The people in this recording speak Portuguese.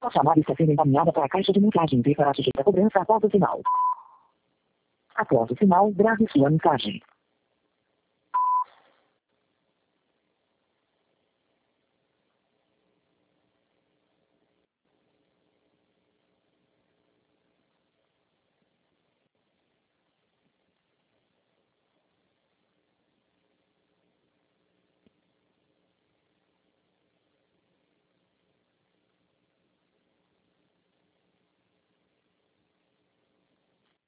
A chamada está sendo encaminhada para a caixa de mensagem e será sujeita a cobrança após o sinal. Após o sinal, grave sua mensagem.